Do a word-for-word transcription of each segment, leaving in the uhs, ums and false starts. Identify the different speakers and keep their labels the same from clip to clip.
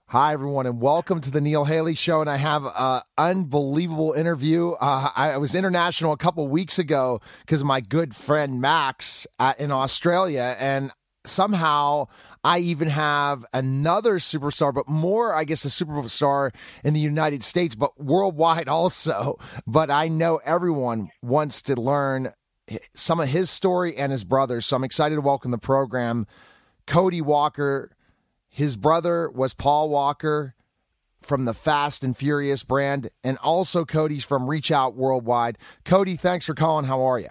Speaker 1: Hi, everyone, and welcome to the Neil Haley Show. And I have an unbelievable interview. Uh, I was international a couple weeks ago because of my good friend Max uh, in Australia. And somehow I even have another superstar, but more, I guess, a superstar in the United States, but worldwide also. But I know everyone wants to learn some of his story and his brother's. So I'm excited to welcome the program Cody Walker. His brother was Paul Walker from the Fast and Furious brand, and also Cody's from Reach Out Worldwide. Cody, thanks for calling. How are you?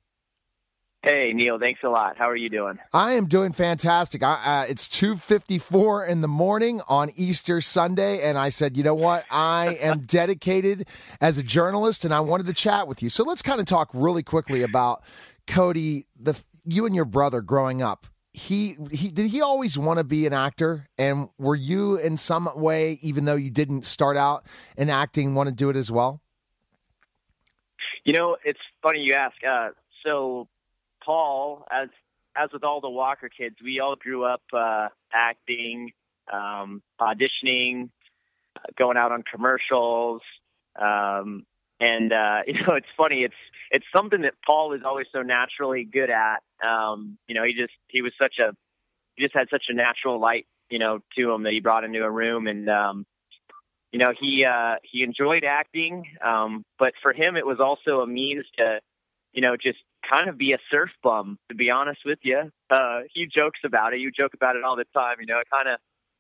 Speaker 2: Hey, Neil, thanks a lot. How are you doing?
Speaker 1: I am doing fantastic. I, uh, it's two fifty-four in the morning on Easter Sunday, and I said, you know what? I am dedicated as a journalist, and I wanted to chat with you. So let's kind of talk really quickly about Cody, the you and your brother growing up. He he did he always want to be an actor? And were you in some way, even though you didn't start out in acting, want to do it as well?
Speaker 2: You know, it's funny you ask. Uh, so Paul, as as with all the Walker kids, we all grew up uh, acting, um, auditioning, uh, going out on commercials. Um, and, uh, you know, it's funny. It's it's something that Paul is always so naturally good at. Um, you know, he just he was such a he just had such a natural light, you know, to him that he brought into a room. And, um, you know, he uh, he enjoyed acting. Um, but for him, it was also a means to, you know, just kind of be a surf bum, to be honest with you. Uh, he jokes about it. You joke about it all the time. You know, it kind of,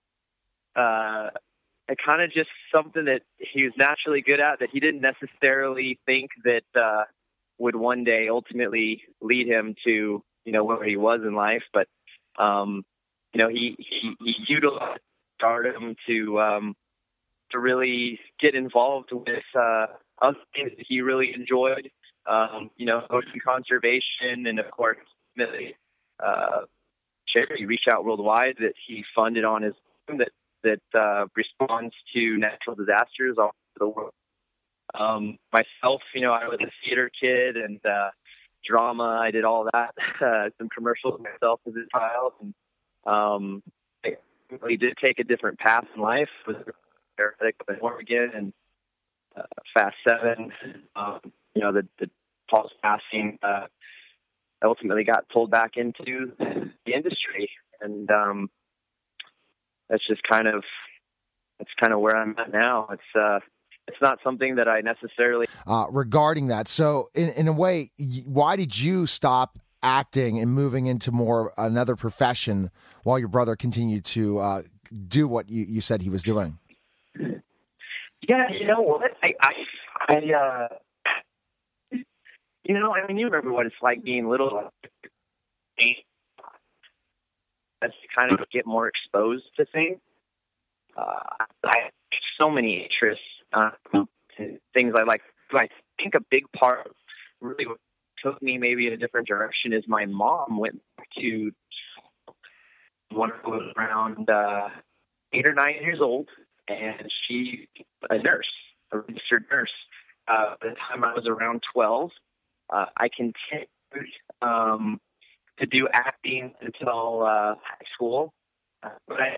Speaker 2: uh, it kind of just something that he was naturally good at that he didn't necessarily think that uh, would one day ultimately lead him to, you know, where he was in life. But, um, you know, he, he, he utilized stardom to, um, to really get involved with uh, other things that he really enjoyed. Um, you know, ocean conservation, and of course, the uh, charity Reach Out Worldwide that he funded on his own that that uh, responds to natural disasters all over the world. Um, myself, you know, I was a theater kid and uh, drama. I did all that, uh, some commercials myself as a child, and um, I really did take a different path in life. Was paramedic up in Oregon and uh, Fast Seven. Um, You know, the, the Paul's passing uh, ultimately got pulled back into the industry, and um, that's just kind of that's kind of where I'm at now. It's uh, it's not something that I necessarily
Speaker 1: uh, regarding that. So, in in a way, why did you stop acting and moving into more another profession while your brother continued to uh, do what you, you said he was doing?
Speaker 2: Yeah, you know what? I I. I uh, You know, I mean, you remember what it's like being little. That's kind of get more exposed to things. Uh, I have so many interests, uh, things I like. I think a big part of really what took me maybe in a different direction is my mom went to when I was around uh, eight or nine years old, and she's a nurse, a registered nurse. Uh, by the time I was around twelve, Uh, I continued um, to do acting until uh, high school. Uh, but I,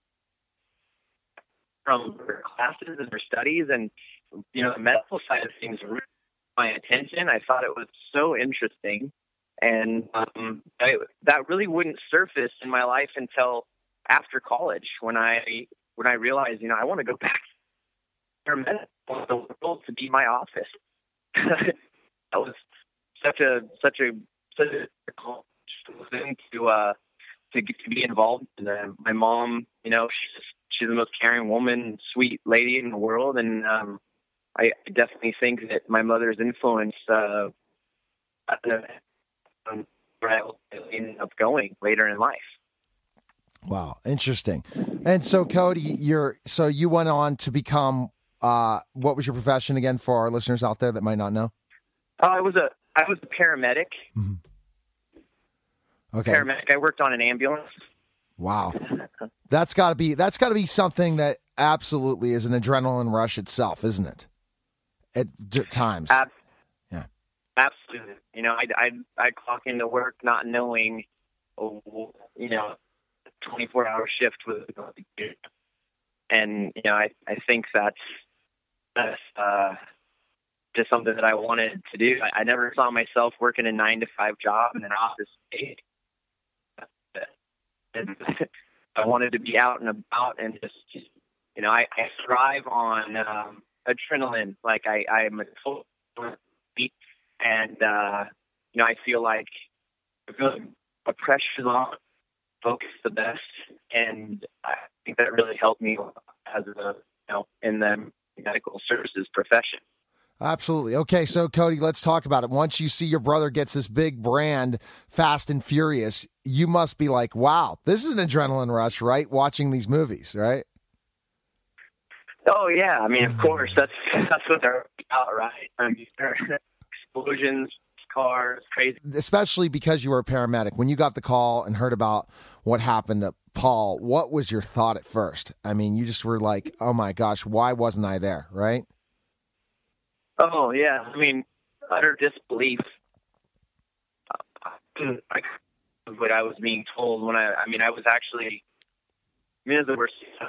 Speaker 2: from her classes and her studies, and you know, the medical side of things really caught my attention. I thought it was so interesting, and um, I, that really wouldn't surface in my life until after college, when I when I realized, you know, I want to go back to medical the world to be my office. That was such a such a such a cool thing to uh to get to be involved in. Uh, my mom, you know, she's she's the most caring woman, sweet lady in the world, and um, I definitely think that my mother's influence uh, um, where I ended up going later in life.
Speaker 1: Wow, interesting. And so, Cody, you're so you went on to become uh, what was your profession again for our listeners out there that might not know?
Speaker 2: Uh, I was a I was a paramedic.
Speaker 1: Mm-hmm. Okay,
Speaker 2: paramedic. I worked on an ambulance.
Speaker 1: Wow, that's got to be that's got to be something that absolutely is an adrenaline rush itself, isn't it? At d- times,
Speaker 2: Ab-
Speaker 1: yeah,
Speaker 2: absolutely. You know, I I I clock into work not knowing, oh, you know, twenty-four hour shift was going to be. and you know, I I think that's that's uh, just something that I wanted to do. I, I never saw myself working a nine to five job in an office space. And I wanted to be out and about and just, you know, I, I thrive on um, adrenaline. Like I, I'm a full beat, and uh, you know, I feel like I feel like the pressure's on, focus the best, and I think that really helped me as a, you know, in the medical services profession.
Speaker 1: Absolutely. Okay, so Cody, let's talk about it. Once you see your brother gets this big brand, Fast and Furious, you must be like, wow, this is an adrenaline rush, right? Watching these movies, right?
Speaker 2: Oh, yeah. I mean, of course, that's that's what they're about, right? I mean, explosions, cars, crazy.
Speaker 1: Especially because you were a paramedic. When you got the call and heard about what happened to Paul, what was your thought at first? I mean, you just were like, oh, my gosh, why wasn't I there, right?
Speaker 2: Oh, yeah. I mean, utter disbelief. Like what I was being told when I, I mean, I was actually, I mean, as it were,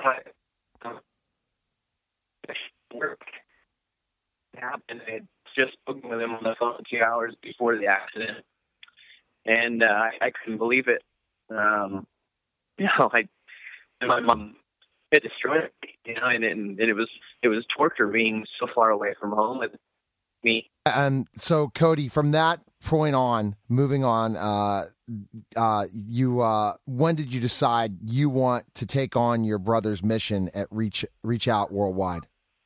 Speaker 2: work happened. I had just spoken with him on the phone two hours before the accident, and uh, I, I couldn't believe it. Um, you know, I, my mom, it destroyed me, you know, and, and it was it was torture being so far away from home with me.
Speaker 1: And so, Cody, from that point on, moving on, uh, uh, you uh, when did you decide you want to take on your brother's mission at Reach Reach Out Worldwide?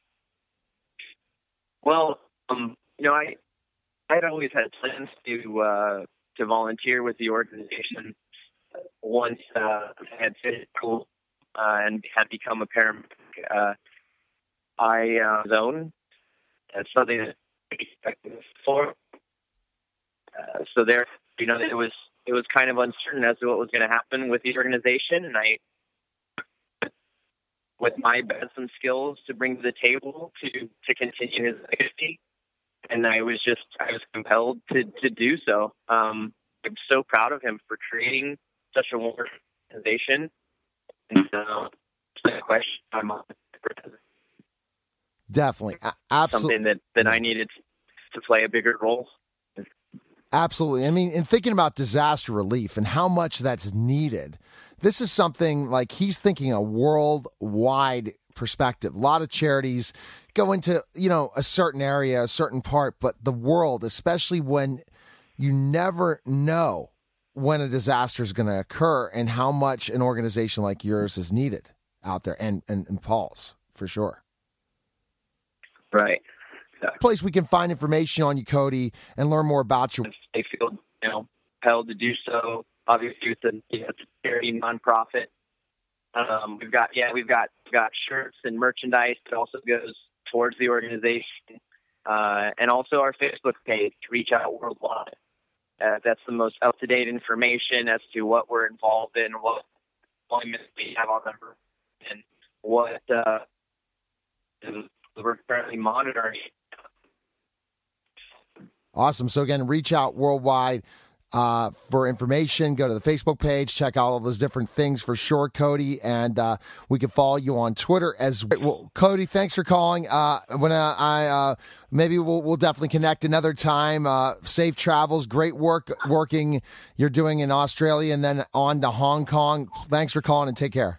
Speaker 2: Well, um, you know, I I'd always had plans to uh, to volunteer with the organization once uh, I had finished school uh, and had become a paramedic. Uh, I uh, zone. That's something that I expected for. Uh, so there, you know, it was it was kind of uncertain as to what was going to happen with the organization, and I, with my Benson skills to bring to the table to to continue his legacy, and I was just I was compelled to to do so. Um, I'm so proud of him for creating such a wonderful organization. And uh, the question I'm on.
Speaker 1: Definitely, a- absolutely,
Speaker 2: something that, that I needed to play a bigger role.
Speaker 1: Absolutely. I mean, in thinking about disaster relief and how much that's needed, this is something like he's thinking a worldwide perspective. A lot of charities go into, you know, a certain area, a certain part, but the world, especially when you never know when a disaster is going to occur and how much an organization like yours is needed out there, and, and, and Paul's, for sure.
Speaker 2: Right. Yeah.
Speaker 1: Place we can find information on you, Cody, and learn more about you.
Speaker 2: They feel, you know, compelled to do so. Obviously, it's a, you know, it's a charity nonprofit. Um, we've got, yeah, we've got we've got shirts and merchandise that also goes towards the organization, uh, and also our Facebook page, Reach Out Worldwide. Uh, that's the most up-to-date information as to what we're involved in, what appointments we have on number, and what uh, we're currently monitoring.
Speaker 1: Awesome. So again, Reach Out Worldwide uh, for information. Go to the Facebook page. Check out all those different things for sure, Cody. And uh, we can follow you on Twitter as well. Cody, thanks for calling. Uh, when uh, I uh, maybe we'll, we'll definitely connect another time. Uh, safe travels. Great work working you're doing in Australia and then on to Hong Kong. Thanks for calling and take care.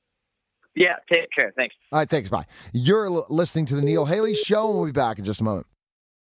Speaker 2: Yeah, take care. Thanks.
Speaker 1: All right, thanks. Bye. You're l- listening to the Neil Haley Show, and we'll be back in just a moment.